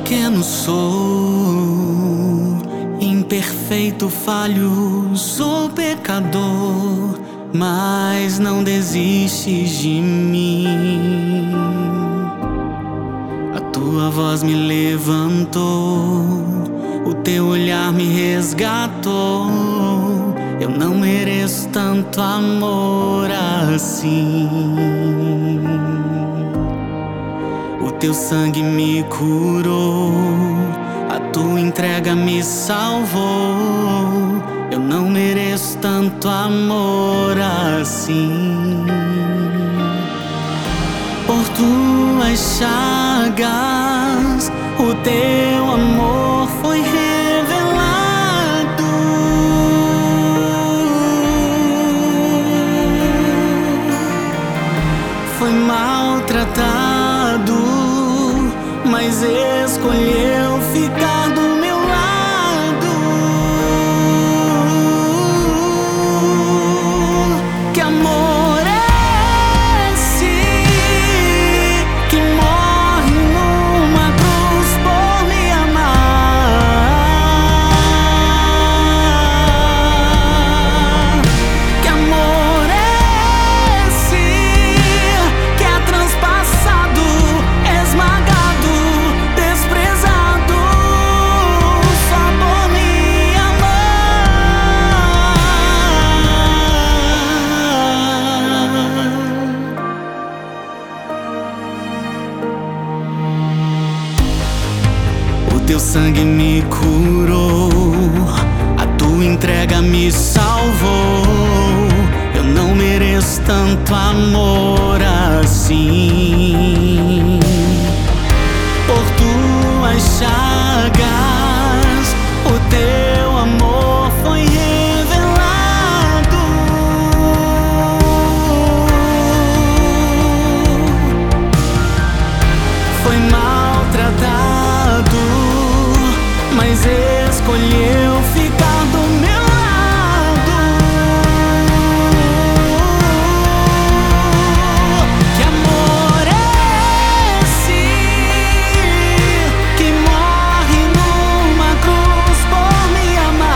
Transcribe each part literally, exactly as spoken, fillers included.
pequeno sou, imperfeito, falho, sou pecador, mas não desistes de mim. A tua voz me levantou, o teu olhar me resgatou. Eu não mereço tanto amor assim. O teu sangue me curou, a tua entrega me salvou. Eu não mereço tanto amor assim. Por tuas chagas, o teu amor foi revelado. Foi maltratado, mas escolheu ficar do meu lado. Que amor é esse que morre numa cruz por me amar? Que amor é esse que é transpassado, esmagado, desprezado, só por me amar? O teu sangue me curou, a tua entrega me salvou. Eu não mereço tanto amor assim. Por tuas chagas, o teu amor foi revelado. Foi maltratado, mas escolheu ficar do meu lado. Que amor é esse que morre numa cruz por me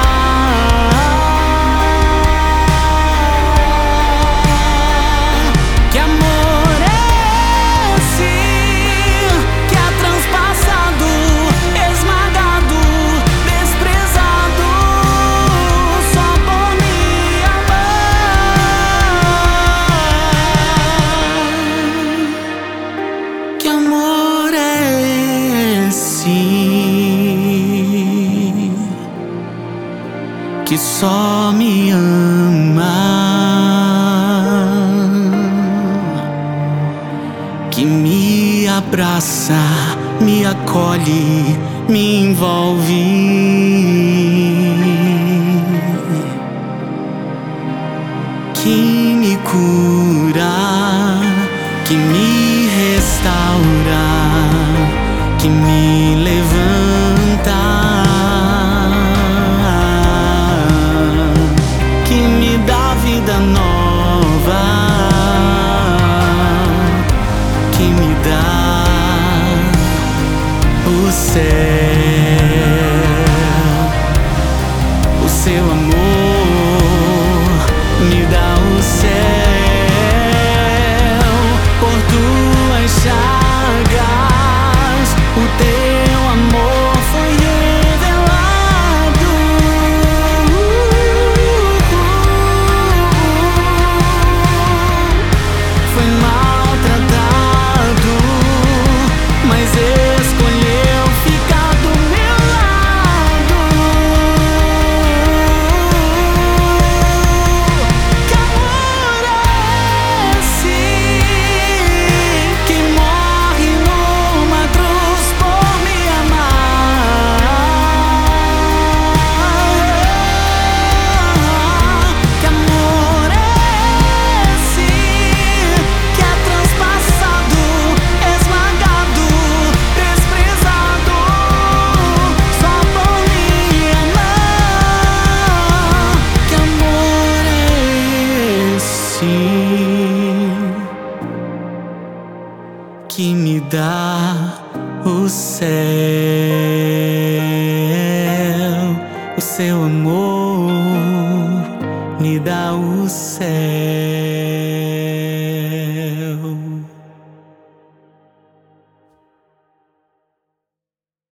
amar? Que amor é esse que é transpassado, esmagado, desprezado, só por me amar? Que amor é esse que só me ama, que me abraça, me acolhe, me envolve, que me cura, que me restaura, que me levanta, que me dá vida nova, que me dá o céu, o seu amor me dá o céu. Por tuas chagas, o teu amor foi revelado. Foi maltratado, mas escolheu ficar do meu lado. Que amor é esse que morre numa cruz por me amar? Que amor é esse que é transpassado, esmagado, desprezado, só por me amar? Que amor é esse que me dá o céu, o seu amor me dá o céu.